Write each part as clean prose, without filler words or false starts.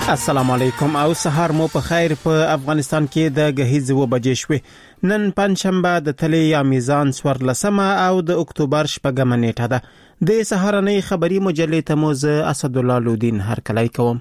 السلام علیکم او سهار مو په خیر. په افغانستان کې د غهیز و بجې شوې. نن پنځشنبه د تلې یا میزان 14 او د اکتوبر 8 نیټه ده. د سهارنۍ خبري مجلې ته موز اسد الله لودین هر کلای کوم.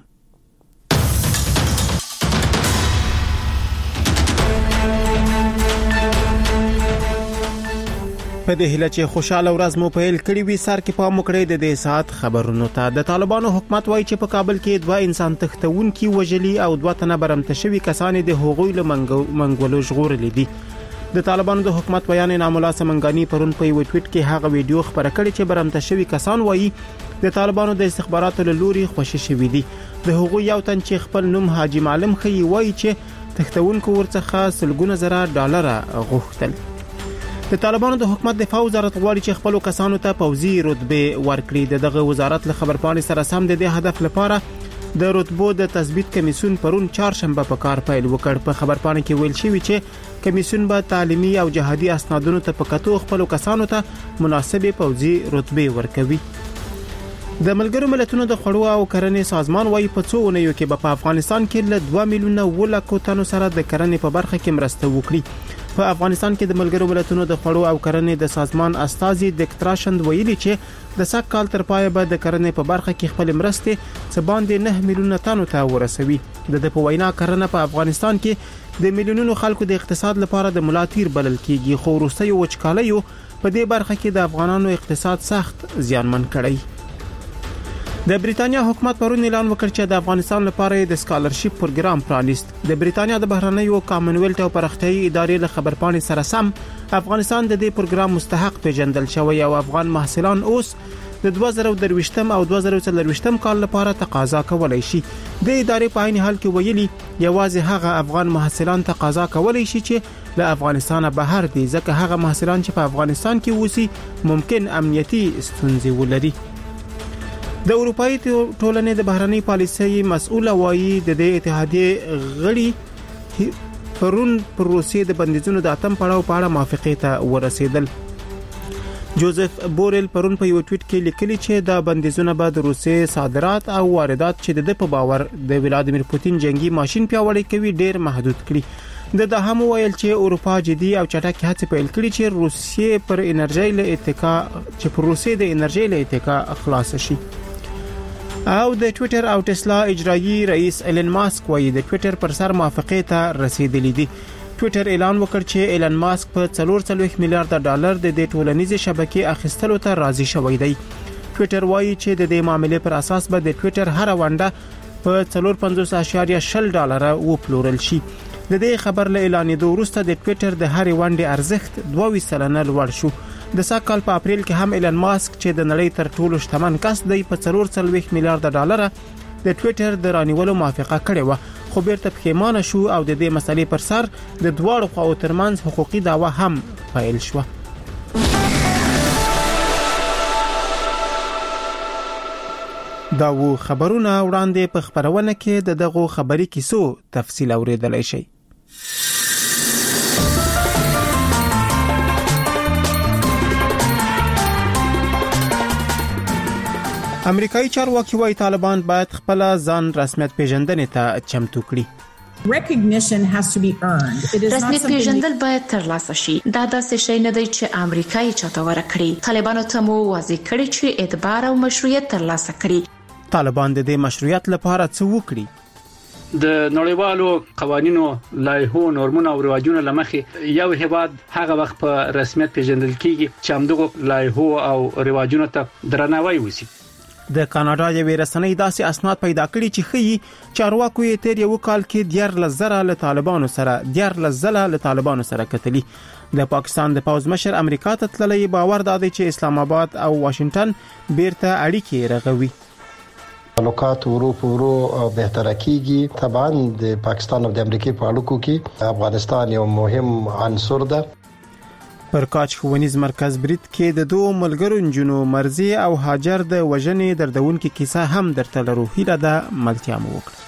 په دې هله چې خوشاله ورځ مو پیل کړی وي سر کې پام وکړئ د دې ساعت خبرونو ته. د طالبانو حکومت وایي چې په کابل کې 2 انسان تختونکي وژلي او 2 تنه برمته شوي کسان د هغوی له منګولو ژغورلې دي. د طالبانو د حکومت بیان نامولا سمنګانی پرون په یو ټویټ کې هغه ویډیو خبره کړې چې برمته شوي کسان وایي د طالبانو د استخباراتو له لوري خوشي شوي دي. د هغوی یو تن چې خپل نوم حاجی معلم خي وایي چې تختونکو ورڅخه سلګونه زره ډالر غوښتل. د طالبانو د حکومت دفاع وزارت غواړي چې خپل کسانو ته پوځي رتبه ورکړي. دغه وزارت له خبرپاڼې سره سم د دې هدف لپاره د رتبو د تثبیت کمیسیون پرون چهارشنبه په کار پیل وکړ. په خبرپاڼه کې ویل شوی چې کمیسیون به تعلیمي او جهادي اسنادونو ته په کتو خپل کسانو ته مناسبه پوځي رتبه ورکوي. د ملګرو ملتونو د خوړو او کرنې سازمان وايي په څو ونیو کې په افغانستان کې له 2 میلیونه ولکو تنو سره د کرنې په برخه کې مرسته وکړي. په افغانستان کې د ملګرو ملتونو د خوړو او کرنې د سازمان استازي دکتراشند ویلي چې د سږ کال تر پایه به د کرنې په برخه کې خپل مرستې څه باندې 9 میلیونه تنو ته ورسوي. د په وینا کرنه په افغانستان کې د میلیونونو خلکو د اقتصاد لپاره د ملاتیر بلل کیږي، خو وروستي وچکالیو په دې برخه کې د افغانانو اقتصاد سخت زیانمن کړی. د بریتانیا حکومت پرون اعلان وکړ چې د افغانستان لپاره د سکالرشپ پروګرام پرانیست. د بریتانیا د بهرنیو کامنویلت او پرختیايي ادارې له خبرپاڼې سره سم افغانستان د دې پروګرام مستحق پیژندل شوی او افغان محصلان اوس د 2023 او 2024 کال لپاره تقاضا کولای شي. د ادارې په عین حال کې ویلي یوازې هغه افغان محصلان تقاضا کولای شي چې له افغانستان بهر دي، ځکه هغه محصلان چې په افغانستان کې اوسي ممکن امنیتي ستونزې ولري. د اروپאי ټولنې د بهرنۍ پالیسۍ مسؤل وایي د دې اتحادیې غړي پرون پر روسیې د بندیزونو د اتم پړاو په اړه موافقې ته ورسېدل. جوزف بورل پرون په یو ټویټ کې لیکلي چې د بندیزونو به د روسیې صادرات او واردات چې د په باور د ولادیمیر پوتین جنگي ماشين پیاوړی کوي ډیر محدود کړي. د هم ویل چې اروپا جدي او چټک هڅې پیل کړي چې روسیې پر انرژي له اتکا خلاص شي. او د ټویټر او ټسلا اجرایی رئیس ایلن ماسک وایي د ټویټر پر سر موافقې ته رسیدلی دي. ټویټر اعلان وکړ چې ایلن ماسک په 4.4 میلیارډ ډالر د دې ټولنیزې شبکې اخیستلو ته راضي شوی دی. ټویټر وایي چې د دې معاملې پر اساس به د ټویټر هر ونده په 4.50 ډالر وپلورل شي. د دې خبر له اعلانېدو وروسته د ټویټر د هر ونده ارزښت 22% لوړ شو. د سږ کال په اپریل کې هم ایلن ماسک چې د نړۍ تر ټولو شتمن کس دی په 4.4 میلیارډ ډالر د ټویټر د رانیولو موافقه کړې و، خو بیرته پښیمانه شو او د دې مسلې پر سر د دواړو خواو ترمنځ حقوقي دعوا هم پیل شو. دا و خبرونه وړاندې په خبرونه کې د دغه خبري کیسو تفصیل اوریدلای شئ. امریکایي چارواکي وايي طالبان باید خپل ځان رسمیت پیژندنې ته چمتو کړي. رسمیت پیژندل باید ترلاسه شي. دا داسې شی نه دی چې امریکایي چاته ورکړي. طالبانو ته مو واضح کړي چې اعتبار او مشروعیت ترلاسه کړي. طالبان د دې مشروعیت لپاره څه وکړي؟ د نړیوالو قوانینو، لایحو، نورمونو او رواجونو لمخې یو هیواد هغه وخت په رسمیت پیژندل کیږي چې همدغه لایحو او رواجونو ته درناوی وشي. د کاناډا یوې رسنۍ داسې اسناد پیدا کړي چې ښیي چارواکو یې تیر یو کال کې 14 له طالبانو سره کتلي. د پاکستان د پوز مشر امریکا ته تللی باور دادی چې اسلام آباد او واشنگټن بیرته اړیکې رغوي. تعلقات ورو بهتره کیږي. طبعا د پاکستان او د امریکا په اړیکو کې افغانستان یو مهم عنصر ده. پر کاچ ښوونیز مرکز برید کې د دوه ملګرو انجونو مرزي او هاجر د وژنې دردونکې کیسه هم درته لرو. هیله ده ملتیا مو وکړه.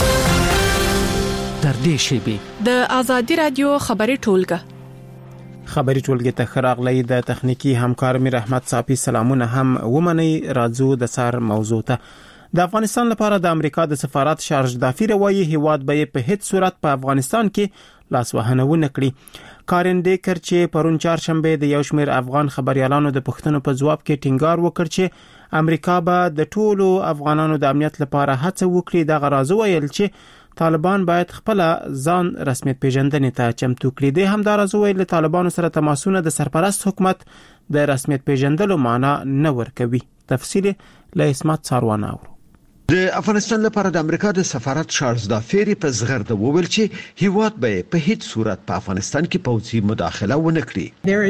تر دې شیبې د آزادی رادیو خبري ټولګه خبري ټولګي ته خراغلی د تخنیکی همکار میر احمد صافي سلامونه هم ومني راځو د سار موضوع ته. د افغانستان لپاره د امریکا د سفارت شارج دافیر وایي هیواد به په هیڅ صورت په افغانستان کې لاس وهنه ونه کړي. کارن ډیکر چې پرون چهارشنبه د یو شمېر افغان خبريالانو د پوښتنو په جواب کې ټینګار وکړ چې امریکا به د ټولو افغانانو د امنیت لپاره هڅه وکړي. د غرازو ویل چې طالبان باید خپل ځان رسمیت پیژندنې ته چمتو کړي. د همدارز ویل طالبانو سره تماسونه د سرپرست حکومت د رسمیت پیژندلو معنا نه ورکوي. تفصیل له اسمت ساروان اورو. د افغانستان لپاره د امریکا د سفارت شارج دافیر په زغرده وویل چې هیواد به په هیڅ صورت په افغانستان کې پوځي مداخله ونه کړي.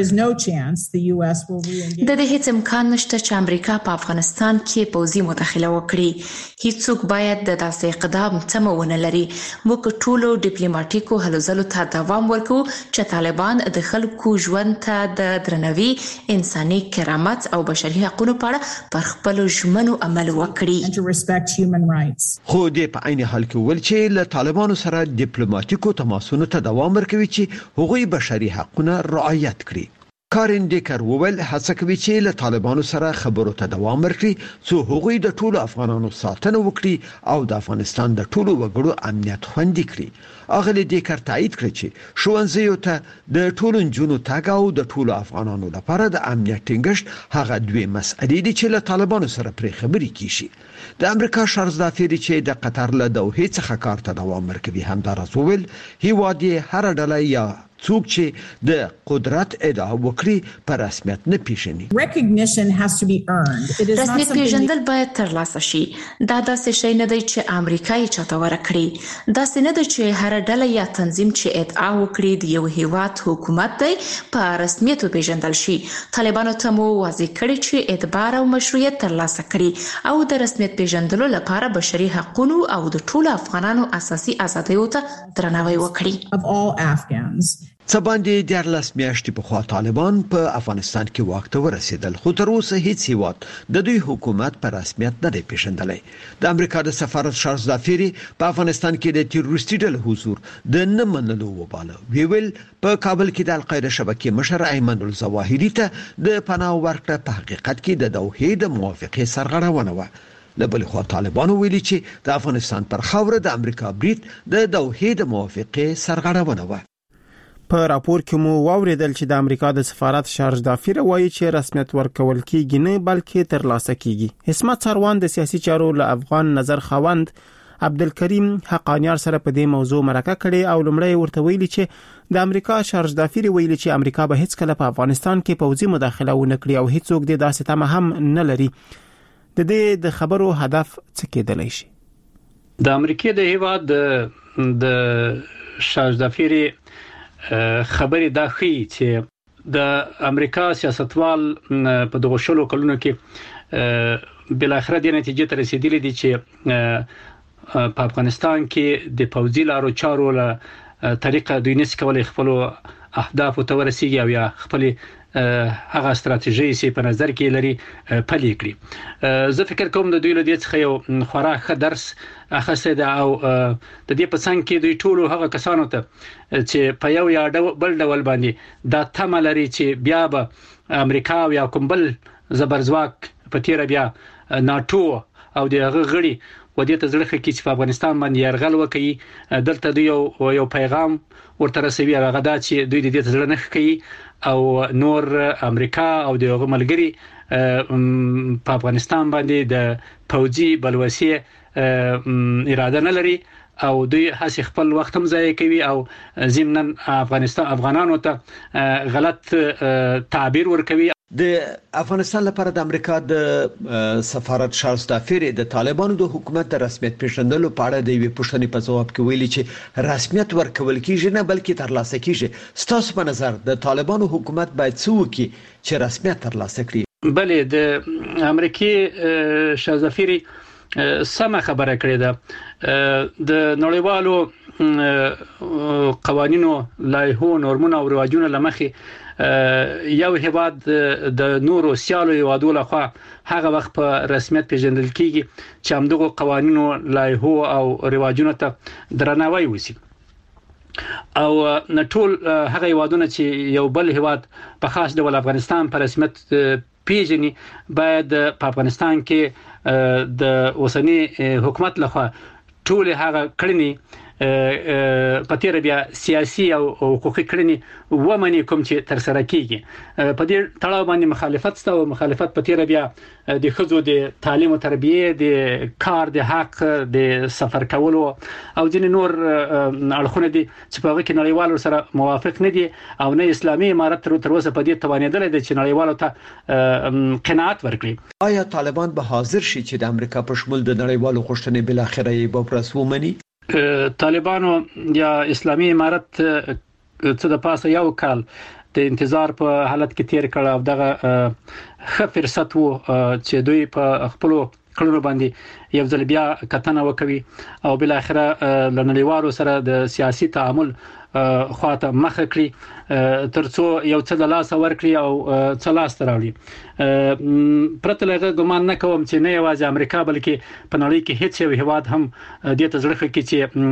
د دې هیڅ امکان نشته چې امریکا په افغانستان کې پوځي مداخله وکړي. هیڅوک باید د داسې اقدام تمونه لري. موږ ټولو ډیپلوماټیکو هلو ځلو ته دوام ورکو چې طالبان د خلکو ژوند ته د درناوي، انساني کرامت او بشري حقوقو په اړه پر خپل ژمنو عمل وکړي. خو د په عین حال کې ول چې له طالبانو سره ډیپلوماټیکو تماسونو ته دوام ورکوي چې هغوی بشري حقوقونه رعایت کړي. کارن ډیکر وویل هڅه کوي چې له طالبانو سره خبرو ته دوام ورکړي څو هغوی د ټولو افغانانو ساتنه وکړي او د افغانستان د ټولو وګړو امنیت خوندي کړي. اغلی ډیکر تایید کړ چې ښوونځیو ته د ټولو نجونو تګ او د ټولو افغانانو لپاره د امنیت ټینګښت هغه دوی مسئلې دي چې له طالبانو سره پرې خبرې کیږي. د امریکا شارج دافیر چې د قطر له دوحې څخه کار ته دوام ورکوي همدارس وویل هیواد یې هر ډله یا څوک چې د قدرت ادعا وکړي په رسمیت نه پیژني. رسمیت پیژندل باید ترلاسه شي. دا داسې شی نه دی چې امریکا یې چاته ورکړي. داسې نه دی چې هر ډله یا تنظیم چې ادعا وکړي د یو هیواد حکومت دی په رسمیت پیژندل شي. طالبانو ته مو واضح کړي چې اعتبار او مشروعیت ترلاسه کړي او د رسمیت پیژندلو لپاره بشري حقوقو او د ټولو افغانانو اساسي آزادیو ته درناوی وکړي. سباندې 14 میاشتې په خوا طالبان په افغانستان کې واک ته ورسېدل خو تر اوسه هیڅ هیواد د دوی حکومت په رسمیت نه دی پیژندلی. د امریکا د سفارت شارج دافیر په افغانستان کې د تروریستي ډلو حضور د نه منلو وباله. ویل په کابل کې د القاعده شبکې مشر ایمن الظواهری ته د پناه ورکړه په حقیقت کې د دوحې د موافقې سرغړونه و. له بل خوا طالبانو ویلي چې د افغانستان پر خاوره د امریکا برید د دوحې د موافقې سرغړونه و. په راپور کې مو واوریدل چې د امریکا د سفارت شارج دافیر وایي چې رسمیت ورکول کېږي نه بلکې ترلاسه کېږي. اسمت ساروان د سیاسي چارو له افغان نظر خوند عبدالکریم حقانیار سره په دې موضوع مرکه کړي او لمړی ورته ویلي چې د امریکا شارج دافیر ویلي چې امریکا به هیڅ کله په افغانستان کې پوځي مداخله ونه کړي او هیڅوک د داسې تمه هم نه لري. د دې د خبرو هدف څه کېدلی شي؟ د امریکا د هیواد د شارج دافیر خبرې دا ښيي چې د امریکا سیاستوال په دغه شلو کلونو کې بل اخر د نتیجې ته رسیدلی دي چې په افغانستان کې د پوځي لارو چارو له طریقه دوی نس کولای خپل اهداف ته ورسیږي او یا خپل هغه ستراتیژي چې په نظر کې لري پلي کړي. زه فکر کوم د دوی له دې څخه یو خورا ښه درس اخیسته ده او د دې په څنګ کې دوی ټول هغه کسانو ته چې په یو یا بل ډول باندې دا تمه لري چې بیا به امریکا او یا کوم بل زبرځواک په تیر بیا ناتو او دغه غړي و دې ته ځلخه کې چې په افغانستان باندې يرغل وکړي. دلته دوی یو پیغام ورته رسوي هغه دا چې دوی د دې ځل نه کوي او نور امریکا او دغه ملګری په افغانستان باندې د پوځي بلوسي اراده نه لري او دوی هڅه خپل وخت هم ضایع کوي او ضمن افغانانو ته غلط تعبیر ورکوي. د افغانستان لپاره د امریکا د سفارت شارج دافیر د طالبانو د حکومت د رسمیت پیژندلو په اړه د یوې پوښتنې په ځواب کې ویلي چې رسمیت ورکول کیږي نه بلکې ترلاسه کیږي. ستاسو په نظر د طالبانو حکومت باید څه وکړي چې رسمیت ترلاسه کړي؟ بله د امریکای شارج دافیر سم خبره کړې ده. د نړیوالو قوانینو لایحو نورمونو او رواجونو لمخې یو هیواد د نورو سیالو هیوادو لخوا هغه وخت په رسمیت پیژندل کیږي چې همدغه قوانینو لایحو او رواجونو ته درناوی وشي. او ټول هغه هیوادونه چې یو بل هیواد په خاص ډول افغانستان په رسمیت پیژني باید په افغانستان کې د اوسنی حکومت لخوا ټول هغه کړنی په تیر بیا سیاسي او حقوقي کړنی ومني کوم چې تر سره کیږي په دې تړاو باندې مخالفت ستو مخالفت په تیر بیا د خزو د تعلیم او تربیه د کار د حق د سفر کولو او ځینې نور اړخونه دي چې په وکه نړیوالو سره موافق نه دي او نه اسلامي امارت تر اوسه په دې توانیدل دي چې نړیوالو ته قناعت ورکړي. آیا طالبان به حاضر شي چې د امریکا په شمول د نړیوالو غوښتنې بل اخره یې به پرسو مني؟ طالبانو یا اسلامي امارت څه د پاسه یو کال د انتظار په حالت کې تیر کړ او دغه ښه فرصت وو چې دوی په خپل کړنو باندې یو ځل بیا کتنه وکوي او بل اخره لنړیوالو سره د سیاسي تعامل خواته مخ کړی ترڅو یو څه د لاس ورکړي او څه لاس تراوړي. پرته له ګمان نه کوم چې نه یوازې امریکا بلکې په نړۍ کې هیڅ یو هیواد هم د تزړه کې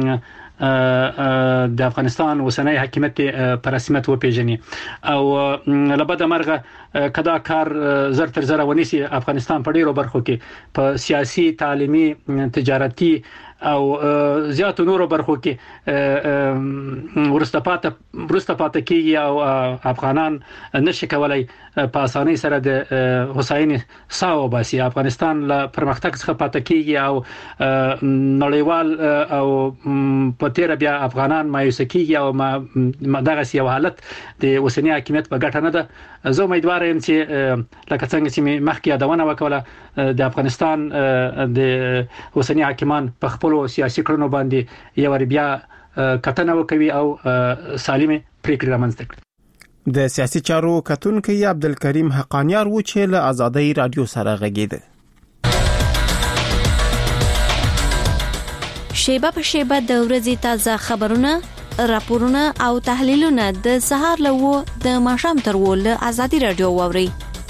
چې د افغانستان اوسنۍ حکومت پر رسمیت وپیژني او لبد مرغه کدا کار زر تر زر ونیسي افغانستان په ډیرو برخو کې په سیاسي تعلیمي تجارتي او زیاتو نورو برخو کې ورسته پاتې کیږي او افغانان نشي کولای په اسانۍ سره د هوساینې ساو باسي. افغانستان له پرمختګ څخه پاتې کیږي او نړیوال او په تیر بیا افغانان مایوس کیږي او دغه یو حالت د اوسنی حکومت په ګټه نه ده. زه امیدوار یم چې لکه څنګه چې مخکې یادونه وکړه د افغانستان د اوسنی حکومت په خپل سیاسي کړنو باندې یو بیا کتنه وکوي او سالمه پریکړه رامنځته کړي. د سیاسي چارو کتونکو عبدالکریم حقانیار و چې له آزادۍ رادیو سره غږیده. شیبه په شیبه د ورځې تازه خبرونه، راپورونه او تحلیلونه د سهار له د ماښام تر ول آزادۍ رادیو ووري.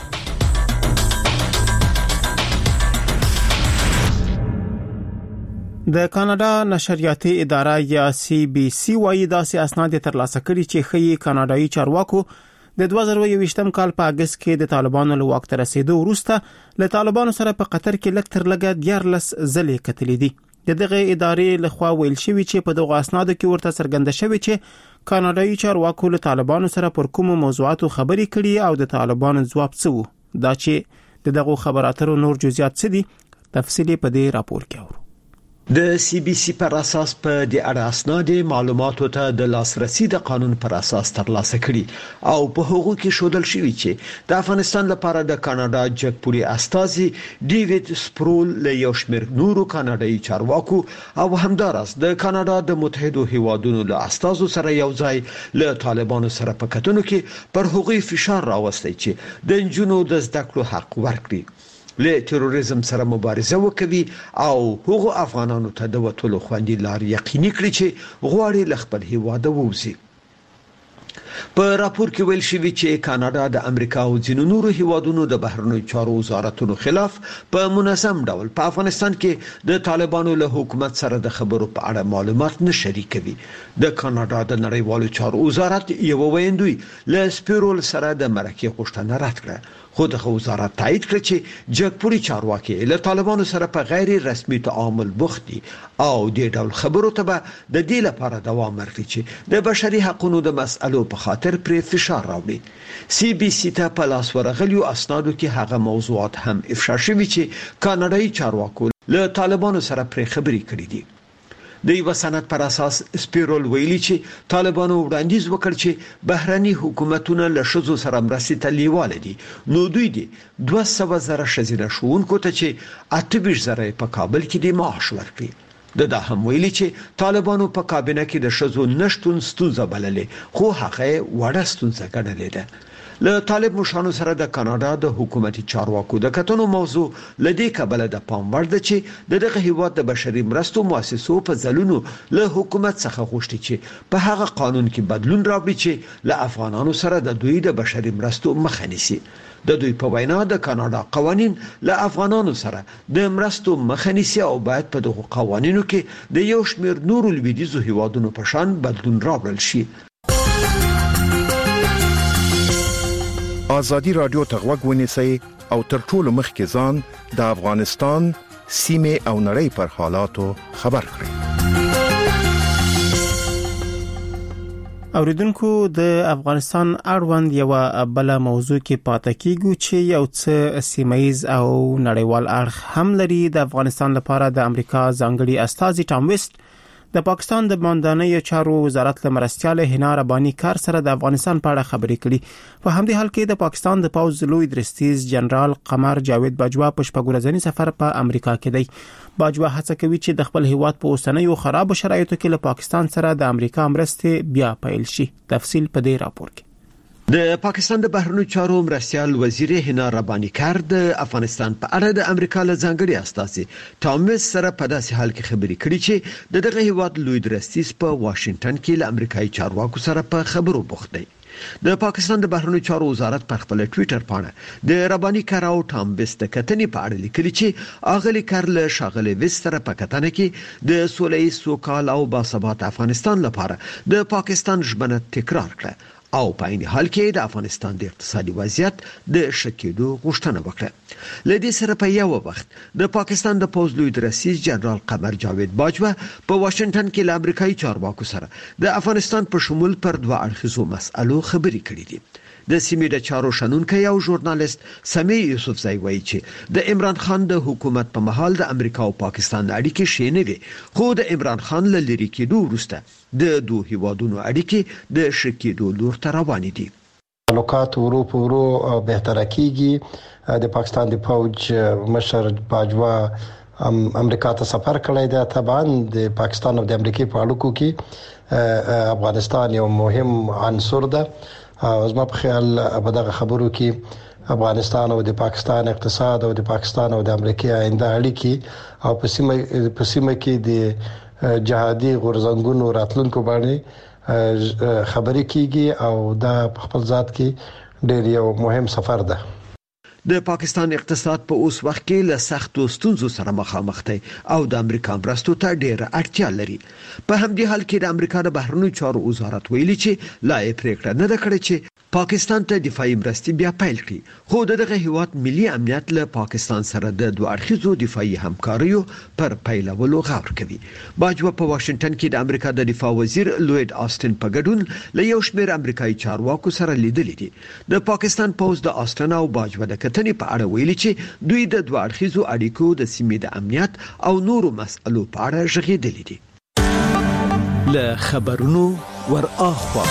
د کاناډا نشریاتي اداره یا CBC وايي داسې اسناد ترلاسه کړي چې خي کاناډایي چارواکو د 2021م کال په اگست کې د طالبانو له واک ته رسیدو وروسته له طالبانو سره په قطر کې لږ تر لږه 14 ځلې کتلې دي. دغه ادارې له خوا ویل شوی چې په دغه اسنادو کې ورته څرګنده شوی چې کاناډایي چارواکو له طالبانو سره پر کوم موضوعاتو خبرې کړي او د طالبانو ځواب څه وو. دا چې دغه خبراتو نور جزئیات څه دي تفصیلی په دې راپور کې اورو. د CBC پر اساس په د اړه اسناد معلوماتو ته د لاسرسي د قانون پر اساس ترلاسه کړي او په هغو کې شودل شوی چې د افغانستان لپاره د کاناډا جګپوري استازي ډیوډ سپرول له یو شمېر نورو کاناډایي چارواکو او همدارس د کاناډا د متحدو هیوادونو له استازو سره یو ځای له طالبانو سره په کتنو کې پر هغوی فشار راوستي چې د جنونو د زده کړو حق ورکړي، له تروریزم سره مبارزه وکوي او هغو افغانانو ته د وټولو خوندي لار یقیني کړي چې غواړي ل خپل هیواد ووځي. په راپور کې ویل شوی چې کاناډا د امریکا او ځینو نورو هیوادونو د بهرنیو چارو وزارتونو خلاف په منظم ډول په افغانستان کې د طالبانو له حکومت سره د خبرو په اړه معلومات نه شریکوي. د کاناډا د نړیوالو چارو وزارت یو ویندوی له سپیرول سره د مرکه غوښتنه رد کړه، خو د وزارت تایید کړ چې جګپوري چارواکي له طالبانو سره په غیر رسمي تعامل بوخت دي او د ډول خبرو ته به د دې لپاره دوام ورکړي چې د بشري حقوقو د مسألو په خاطر پر فشار راوړي. CBC ته په لاس ورغلیو اسنادو کې هغه موضوعات هم افشا شوي چې کاناډایي چارواکو له طالبانو سره پر خبري کړې دي. د یو سند پر اساس سپیرول ویلي چې طالبانو وړاندیز وکړ چې بهرني حکومتونه له شذو سره مرستې ته لیواله دي، نو دوی دي 200,000 شذینه شونکو ته چې 28,000 په کابل کې د معاش ورکړي. دا هم ویلي چې طالبانو په کابینه کې د شذو نشټون ستونزه بللې، خو هغه وړه ستونزه ګڼلې ده. له طالب مشانو سره د کاناډا د حکومتي چارواکو د کتنو موضوع لدی کبل د پام وړ ده چې دغه هیواد د بشري مرستو مؤسسو په ځلونو له حکومت څخه غوښتي چې په هغه قانون کې بدلون راوړي چې له افغانانو سره د دوی د بشري مرستو مخه نیسي. د دوی په وینا د کاناډا قوانين له افغانانو سره د مرستو مخه نیسي او باید په دغه قوانینو کې د یو شمېر نورو لویدیځو هیوادونو په شان بدلون راوړل شي. آزادی رادیو ته غوږ ونیسئ او تر ټولو مخکې ځان د افغانستان سیمه او نړۍ پر حالاتو خبر کړئ. اوریدونکو د افغانستان اړوند یو بل موضوع کې پاتې کیږو چې یو څه سیمایز او نړیوال اړخ هم لري. د افغانستان لپاره د امریکا ځانګړي استازي ټام ویسټ د پاکستان د باندنۍ چارو وزارت له مرستيال هنا رباني کار سره د افغانستان په اړه خبرې کړي. په همدې حال کې د پاکستان د پوز لوی درستیز جنرال قمر جاوید باجوا په شپږورځنی سفر په امریکا کې دی. باجوا هڅه کوي چې د خپل هیواد په اوسنیو خراب شرایطو کې له پاکستان سره د امریکا مرستې بیا پیل شي. تفصیل په دې راپور کې. د پاکستان د بهرنیو چارو مرستيال وزیر هنا رباني کار د افغانستان په اړه د امریکا له ځانګړي استازي ټام ویسټ سره په داسې حال کې خبرې کړې چې دغه هیواد لوی درستیز په واشنگټن کې له امریکایي چارواکو سره په خبرو بوخت دی. د پاکستان د بهرنیو چارو وزارت په خپل ټوئیټر باندې د رباني کار او ټام ویسټ د کتنې په اړه لیکلي چې اغلی کار له شاغلي ویسټ سره په کتنه کې د سولې سوکال او باثبات افغانستان لپاره د پاکستان ژمنه تکرار کړه او په عین حال کې د افغانستان د اقتصادي وضعیت د شکیدو غوښتنه وکړه. لدې سره په یو وخت د پاکستان د پوز لوی درسیز جنرال قمر جاوید باجوا په واشنگټن کې له امریکایي چارواکو سره د افغانستان په شمول پر دوه اړخیزو مسألو خبرې کړې دي. د سیمې د چارو شنونکو یو ژورنالیست سمیع یوسفزئی وایي چې د عمران خان د حکومت په مهال د امریکا او پاکستان اړیکې ښې نه وي، خو د عمران خان له لرې کېدو وروسته د دوه هیوادونو اړیکې د ښه کېدو لور ته روانې دي. تعلقات ورو په ورو بهتره کیږي. د پاکستان د فوج مشر باجوا امریکا ته سفر کړی دی. طبعا د پاکستان او د امریکا په اړیکو کې افغانستان یو مهم عنصر ده. زما په خیال په دغه خبرو کې افغانستان او د پاکستان اقتصاد او د پاکستان او د امریکا آینده اړیکې او په سیمه کې د جهادي غورځنګونو راتلونکو باندې خبرې کیږي او دا په خپل ذات کې ډېر یو مهم سفر ده. د پاکستان اقتصاد په اوس وخت کې له سختو ستونزو سره مخامخ دی او د امریکا مرستو ته ډېر اړتیا لري. په همدې حال کې د امریکا د بهرنیو چارو وزارت ویلي چې لا یې پریکړه نه ده کړې چې پاکستان ته دفاعي مرستې بیا پیل کړي، خو دغه هیواد ملي امنیت له پاکستان سره د دوه اړخیزو دفاعي همکاریو پر پیلولو غور کوي. باجوا په واشنگټن کې د امریکا د دفاع وزیر لوید آستن په ګډون له یو شمېر امریکایي چارواکو سره لیدلي دي. د پاکستان پوز د آستن او باجوا د کتنې په اړه ویلي چې دوی د دوه اړخیزو اړیکو د سیمې د امنیت او نورو مسألو په اړه ژغېدلي دي. له خبرونو ور اخوا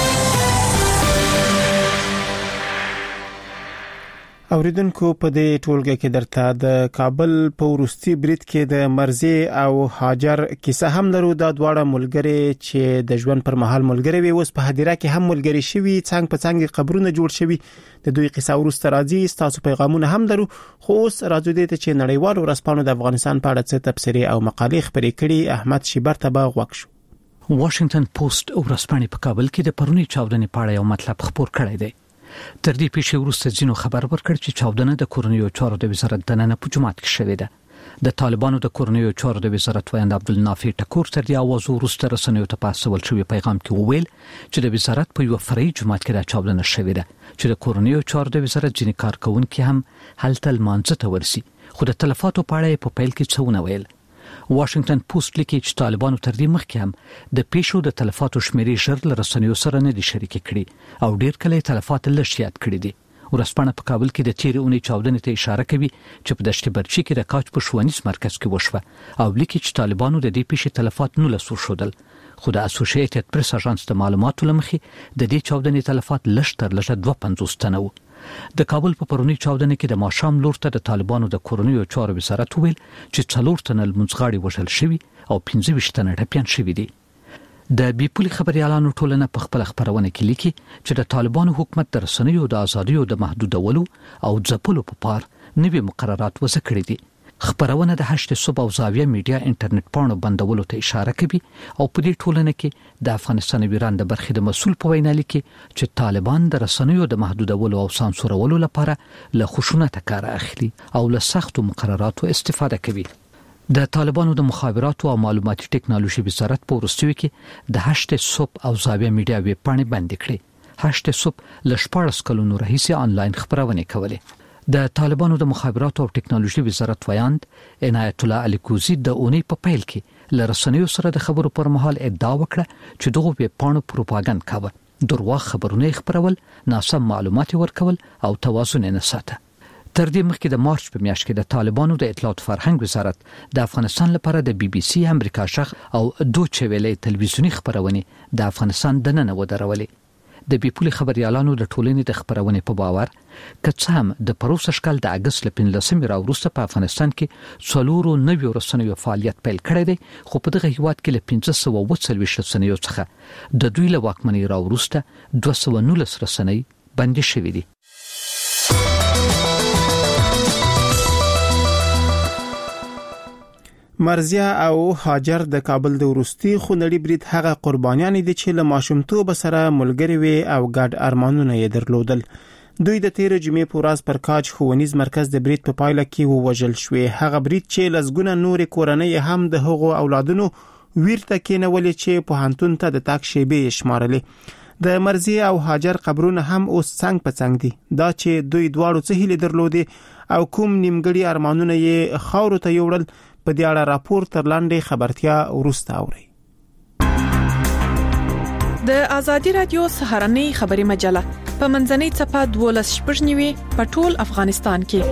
اوریدونکو په دې ټولګه کې درته د کابل په وروستي برید کې د مرزي او هاجر کیسه هم لرو. دا دواړه ملګری چې د ژوند پر مهال ملګری وي اوس په هدیره کې هم ملګری شوي، څنګه په څنګه قبرونه جوړ شوي. د دوی قصه ورسته راځي، تاسو پیغامونه هم لرو. خو اوس راځو دې ته چې نړیوال ورځپاڼو د افغانستان په اړه څه تبصرې او مقالې خپرې کړي. احمد شیبر ته به غوږ شو. واشنگټن پوسټ ورځپاڼې په کابل کې د پرونی چاودنې په اړه یو مطلب خپور کړی دی. تر دې پیښې وروسته ځینو خبر ورکړ چې چاودنه د کورنیو چارو د وزارت دننه په جماعت کې شوې ده. د طالبانو د کورنیو چارو د وزارت وایند عبدالنافع ټکور تر دې आवाज وروسته رسنیو ته په سوال شوی پیغام کې وویل چې د وزارت په یو فرعي جماعت کې د چاودنه شوې ده چې د کورنیو چارو د وزارت ځینې کارکونکو هم هلته لمانځه ته ورسي، خو د تلفاتو په اړه په پیل کې څه ونه ویل. واشنگټن پوسټ لیکي چې طالبانو تر دې مخکې هم د پیښو د تلفاتو شمیرې ژر له رسنیو سره نه دي شریک کړي او ډیر کله تلفات لږ یاد کړي دي. ورځپاڼه په کابل کې د تیرې اونۍ چاودنې ته اشاره کوي چې په دشت برچی کې د کاچ په ښوونیز مرکز کې وشوه او لیکي چې طالبانو د دې پیښې تلفات 19 شودل، خو د اسوسییټډ پریس اژانس د معلوماتو لمخې د دې چاودنې تلفات لږ تر لږه 250 تنه وو. د کابل په پرونی چاودنې کې د ماښام لور ته د طالبانو د کورنیو چارو وزارت ویل چې 4 تنه لمونځغاړي وژل شوي او 25 تنه ټپيان شوي دي. د بیپولي خبريالانو ټولنه په خپل خبرونه کې لیکي چې د طالبانو حکومت د رسنیو د ازادیو د محدودولو او ځپلو په پار نوي مقررات وضع کړي دي. خبرونه د 8 صبح او زاویه میډیا انټرنیټ پاڼو بندولو ته اشاره کوي او په دې ټولنه کې د افغانستان ویران د برخې د مسول په وینا لیکي چې طالبان د رسنیو د محدودولو او سانسورولو لپاره له خشونت کار اخلي او له سختو مقرراتو استفاده کوي. د طالبانو د مخابراتو او معلوماتي ټکنالوژي وزارت په وروستیو کې د 8 صبح او زاویه میډیا ویب پاڼې بند کړې. 8 صبح له 14 کلونو راهیسې آنلاین خبرونه کولې. د طالبانو د مخابراتو او ټکنالوژي وزارت ویاند عنایت الله الیکوزی د اونۍ په پیل کې له رسنیو سره د خبرو پر مهال ادعا وکړه چې دغه ویب پاڼو پروپاګاندا کاوه، درواغ خبرونه خبرول، ناسم معلومات ورکول او توازن نه ساته. تر دې مخکې د مارچ په میاشت کې د طالبانو د اطلاعات فرهنګ وزارت د افغانستان لپاره د بي بي سي امریکا شخ او دوچې ویلې تلویزیونی خبرونه د افغانستان دننه ودرولې. د بیپولي خبريالانو د ټولنې د خبرونه په باور کڅ هم د پروسه شکل د اگست 15 راوروسته په افغانستان کې څلورو نوي رسنیو فعالیت پیل کړی دی، خو په دغه هیواد کې له 1540 رسنیو څخه د دوی له واکمنۍ راوروسته 219 رسنۍ بندي شوې دي. مرزیه او هاجر د کابل د ورستي خونړي برید هغه قربانیان دي چې له ماشومتوب سره ملګری وي او ګډ ارمانونه یې درلودل. دوی د 13 جمعې په ورځ پر کاج ښوونیز مرکز د برید په پایله کې ووژل شوې. هغه برید چې لزګونه نور کورنۍ هم د هغو اولادونو ویرته کېنولې چې په هانتون ته د تاک شیبې شمارلې. د مرزیه او هاجر قبرونه هم اوس څنګ په څنګ دي. دا چې دوی دواړو څه هیله درلودې او کوم نیمګړي ارمانونه یې خاورو ته یوړل، په دې اړه راپور تر لاندې خبرتیا ورسته اوري. د ازادي رادیو سهارنۍ خبري مجله په منځنۍ صفحه 12 شپږنیوي په ټول افغانستان کې.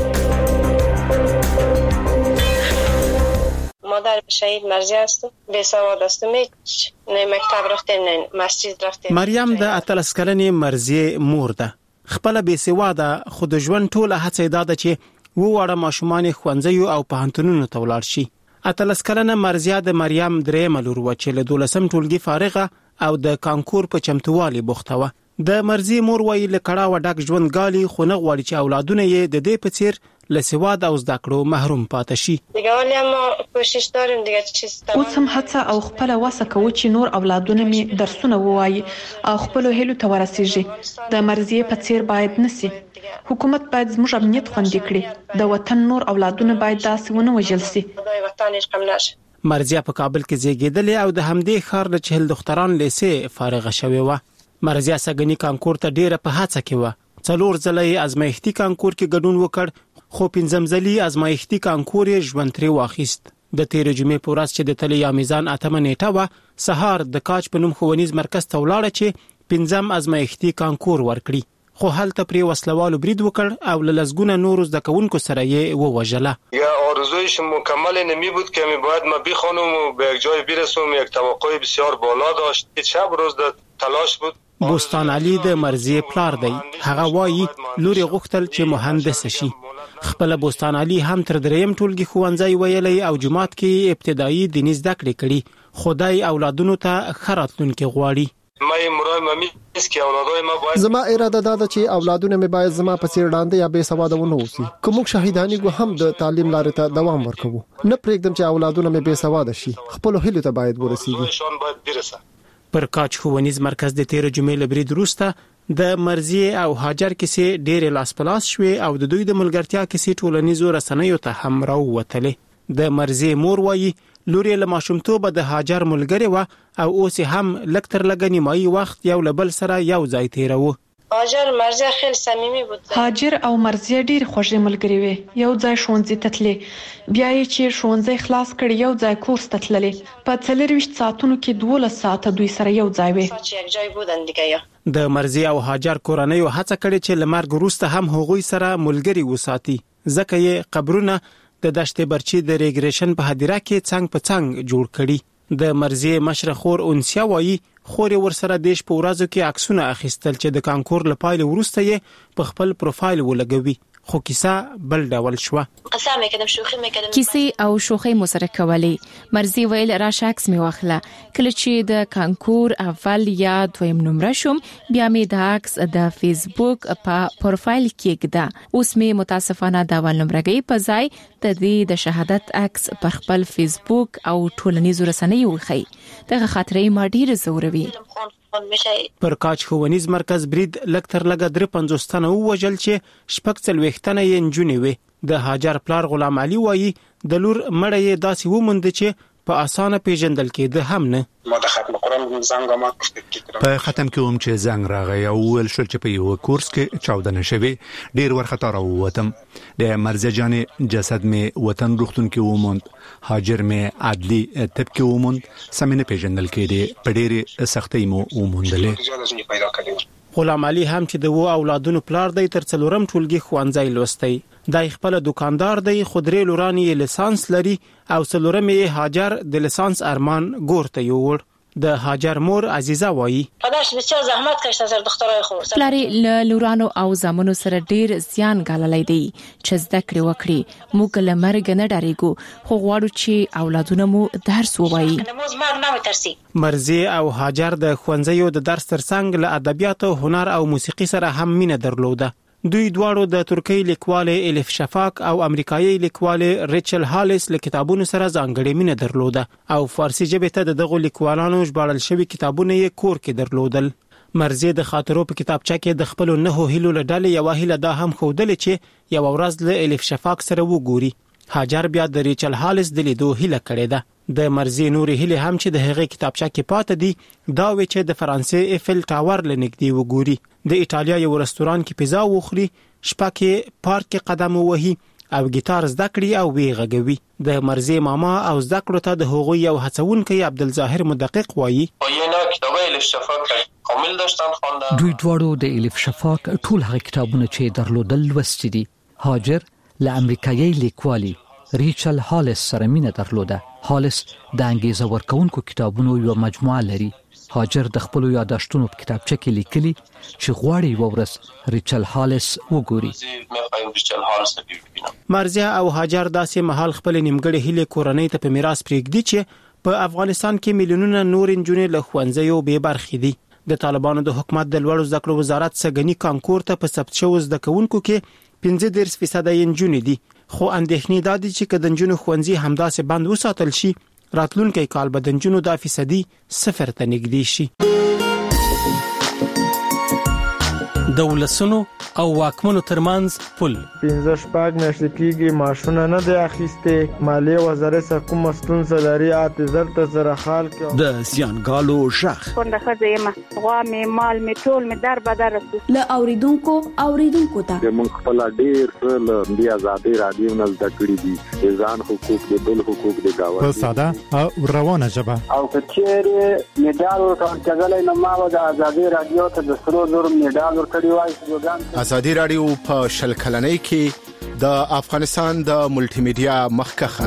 مادر شهید مرزیه است، بے سواد است، نه مکتب رفته نه مسجد رفته. مریم د 13 کلنې مرزیه مور ده. خپل بے سواده خود ژوند ټوله هڅه ده چې وړه ماشومان خوندزیو او پهانتونونو ته ولاړ شي. 13 کلنه مرزیه د مریم درې ملور و چې له 12م ټولګي فارغه او د کانکور په چمتووالي بوخته و. د مرزیه مور وایي له کړه و ډک ژوند غالي خو نه غواړي چې اولادونه یې د دې په څیر له سواد او زده کړو محروم پاتې شي. دیگه ولی ما کوشش داریم دیگه چیز اوس هم هڅه او خپل واسه کوو چې نور اولادونه می درسونه ووایي او خپل هیلو ته ورسیږي. د مرزیه په څیر باید نسی. حکومت باید زموږ امنیت خوندي کړي. د وطن نور اولادونه باید داسې ونه وژل شي. خدای وطن هیڅ کم نشه. مرزیه په کابل کې زیږیدلې او د همدې ښار د چهل دختران لیسې فارغه شوې و. مرزیه سګنی کانکور ته ډیره په هڅه کې و. 4 ځلې ازمایښتي کانکور کې ګډون وکړ، خو 5 ځلې ازمایښتي کانکور یې ژوند ترې واخیست. د 13 جمعې په ورځ چې د تلیا میزان 8 نیټه و، سهار د کاج په نوم ښوونیز مرکز ته ولاړه چې 5م ازمایښتي کانکور ورکړي، خو هلته پرې وسلوالو برید وکړ او لزګونه نور زده کوونکو سره یې ووژله. یا آرزویش مکمل نمی بود که می باید ما بخوانم و به یک جای برسم. یک توقع بسیار بالا داشت. شب روز د تلاش بود. بوستان علي د مرزیه پلار دی. هغه وایي لوري غوښتل چې مهندس شي. خپل بوستان علي هم تر 3م ټولګي ښوونځي ویلې او جماعت کې ابتدایي دیني زده کړې کړې. خدای اولادونو ته خراتلونکي غواړي. زما اراده دا ده چې اولادونه مې باید زما په څیر لاندې یا بے سواده ونه اوسي. کوم شهیدانی کو هم د تعلیم لارې ته دوام ورکوو. نه پرېږدم چې اولادونه مې بے سواده شي. خپل هیلو ته باید ورسیږي. پر کاج ښوونیز مرکز د 13 جمعې لبرید وروسته د مرزیه او هاجر کیسې ډېر لاس پلاس شوې او د دوی د ملګرتیا کیسې ټولنیزو رسنیو ته هم راووتلې. د مرزیه مور وایي لوري له ماشومتوبه د هاجر ملګری و او اوس هم لکتر لګنی مای وخت یو لبل سره یو ځای تیرو. هاجر مرزیه خیلی صمیمی بود. هاجر او مرزیه ډیر خوږې ملګری وي. یو ځای ښوونځي ته تللې، بیا یې چې ښوونځي خلاص کړ یو ځای کورس ته تللې. په 24 ساعتونو کې 12 ساعته دوی سره یو ځای وي. یک جای بودن دیگه. د مرزیه او هاجر کورنۍ هڅه کړې چې لمرګ وروسته هم هغوی سره ملګری وساتي، ځکه یې قبرونه د دشت برچی د ریګریشن په هدیره کې څنګ په څنګ جوړ کړي. د مرزیه مشر خور انسیا وایي خور ورسره دیش په ورځو کې عکسونه اخیستل چې د کانکور لپاره وروسته یې په خپل پروفایل ولګوي. خو کیسه بل ډول شو. کیسې او شوخي مو سره کولې. مرزي ویل راشه عکس می واخله. کله چې د کانکور اول یا دویم نمره شوم بیا می د عکس د فیسبوک په پروفایل کې کېده. اوس می متاسفانه د اول نمرګي په ځای د دې د شهادت عکس پر خپل فیسبوک او ټولنیزو رسنیو وخی. دغه خاطرې ما ډیر زوروي. پر کاج ښوونیز مرکز برید لکتر لګ 53 تنه وژل چې شپږ څلوېښت تنه یې نجونې وي. د هاجر پلار غلام علي وایي د لور مړه یې داسې وموند چې په اسانه پیژندل کېده هم نه. ما د ختم قرآن زنګ ما په ختم کې هم چې زنګ راغی او ول شل چې په یو کورس کې چاودنه شوه ډیر ورخطا راووتم. د مرزه جان جسد می وطن روختون کې وموند. هاجر می عدلی تب کې وموند. سمینه پیژندل کېده په ډېر سختۍ مو وموندلې. غلام علي هم چې د وو اولادونو پلار دی تر څلورم ټولګي ښوونځی لوستی. دای خپل دکاندار دی خودري لورانی لیسانس لري او څلورمې هاجر د لیسانس ارمان ګورته یوړ. د هاجر مور عزیزه وایي پداش بسیار زحمت کشته سر دخترای خو پلاری لورانو او زامنو سره ډیر زیان غاللای دی چې زده کړې وکړي. موږ له مرګ نه ډاریږو خو غواړو چې اولادونه مو درس ووایي. مرزي او هاجر د ښوونځیو د درس ترڅنګ له ادبیات او هنر او موسیقي سره هم مینه درلوده. دوی دواړو د ترکی لیکواله الیف شفاق او امریکایي لیکواله ریچل هالیس له کتابونو سره ځانګړې مینه درلوده او فارسی ژبه ته دغه لیکوالانو ژباړل شوی کتابونه یې کور کې درلودل. مرزي د خاطرو په کتابچه کې د خپل نه هیلو له ډلې یو هیله دا هم خودل چې یو ورځ له الیف شفاق سره وګوري. هاجر بیا د ریچل هالیس د لیدو هیله کړې ده. د مرزي نوري هیله هم چې د هغه کتابچه کې پاتې دي دا و چې د فرانسې ایفل ټاور لنګدي وګوري. د ایټالیا یو رستوران کې پیزا وخوري. شپه کې پارک کې قدم ووهي او گیتار زده کړي او وی غږوي. د مرزي ماما او زده کړو ته د هغوی یو هڅونکي عبدالظاهر مدقق وایي دوی دواړو د الیف شفاق ټول هغه کتابونه چې درلودل لوستي دي. هاجر له امریکایي لیکوالي ریچل هالیس سره مینه درلوده. هالیس د انګیزه ورکونکو کتابونو یو مجموعه لري. هاجر د خپل یاداشتونو په کتابچه کې لیکلي چې غواړي ورس ریچل هالیس وګوري. مرزي او هاجر داسې مهال خپل نیمګړې هیله کورنۍ ته په میراث پرېږدي چې په افغانستان کې میلیونونه نور انجونې له ښوونځیو بې برخې دي. د طالبانو د حکومت د لوړو زده کړو وزارت سګنی کانکور ته په ثبت شوو زده کوونکو کې 15% انجونې دي. خو اندېښنې دا دي چې کله د انجونو ښوونځي همداسې بند وساتل شي راتلونکي کال به د انجونو د فیصدي 0 ته نږدې شي. د ولسونو او واکمنو ترمنځ پل 15 میاشتې کېږي معاشونه نه دی اخیسته. مالیه وزارت څخه کوم ستونزه لري اعتذار ته سره حال کې د زیانګالو شخ څنګه خځه غوا می مال می ټول می در بدر له اوریدونکو ته موږ خپل ډیر له دی آزادي رادیو نه زده کړی دي ځان حقوق د بل حقوق د گاوه په ساده او روانه ژبه او کچېره میډال ورکړل کېدل نو ما د آزادي رادیو ته د سرو زر میډال ورکړی وای. آزادي رادیو په شل کلنۍ کې د افغانستان د ملټي میډیا مخکخه.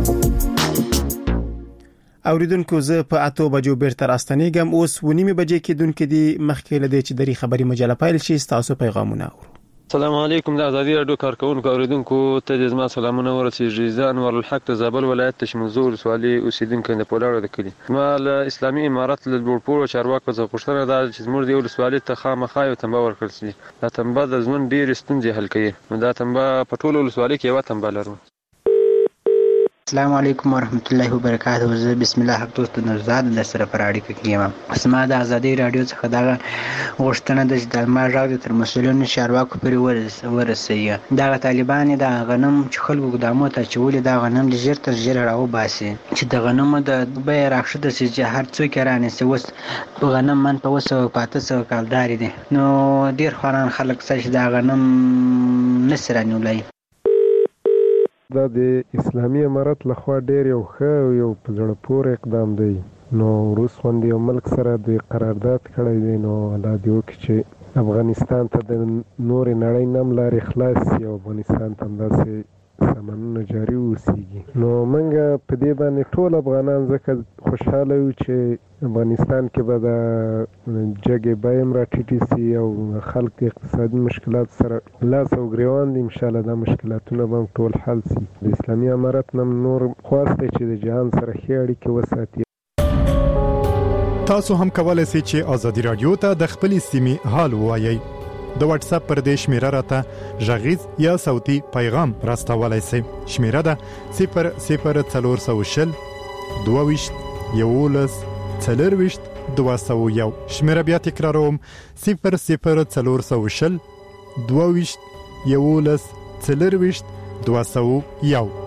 اوریدونکو زه په 8 بجو بیرته راستنیږم. اوس ونیمه بجې کې دونکو دي مخکې لدی چې دری خبري مجله پایل شي. تاسو پیغامونه اورو. السلام علیکم. د آزادي رادیو کارکونکو اوریدونکو ته زما سلامونه ورسیږي. ځان ورالحق د زابل ولایت تشمزور سوالي اوسیدونکو د پولاړو د کلی مال اسلامي امارات له لوړپوړو چارواکو څخه پوښتنه ده چې زموږ د ولسوالۍ ته خامخا یو تنبه ورکړل شي. دا تنبه د ژوند ډېر ستونزې حل کوي. دا تنبه په ټولو ولسوالۍ کې یو تنبه لرو. السلام علیکم ورحمت الله وبرکاته. زه بسم الله حق دوست نوزاد د سره پر اړیکه کې یم. اسما د آزادي رادیو څخه دا غوښتنه د جدالما راغلی تر مسؤلینو چارواکو پورې ورسېږي. دا طالبان د غنم چې خلکو ګدامو ته چولې دا غنم د ژر تر ژره راو باسي چې د غنمو د بیه راښته سي چې هر څوک رانیسي. اوس غنم من په وسو پاته سو کالداري دي نو ډیر خوانان خلک چې دا غنم نسرانولای. دا د اسلامي امارت لخوا ډیر یو ښه یو په زړه پورې اقدام دی. نو روس غوندې یو ملک سره د قرارداد کړی دی. نو دا دی چې افغانستان ته د نورې نړۍ نم لارې خلاص شي او افغانستان ته همداسې سامانونه جاري اوسېږي. نو موږ په دې باندې ټول افغانان ځکه خوشاله یو چې افغانستان کې به د جګې بیې هم راټیټې سي او خلک اقتصادي مشکلات سره لاس او ګریوان دي. انشاءالله دا مشکلاتونه به ټول حل سي. د اسلامي امارت نم نور خواست دی چې د جهان سره ښې اړیکې وساتي. تاسو هم کولای شئ چې ازادي رادیو ته د خپلې سیمې حال ووایئ. د واتس اپ پر دې شمیره راته غږیز یا صوتي پیغام راستولای شئ. شمیره ده 00420 22 11 40 201. شمیره بیا تکراروم 00420 22 11 40 201.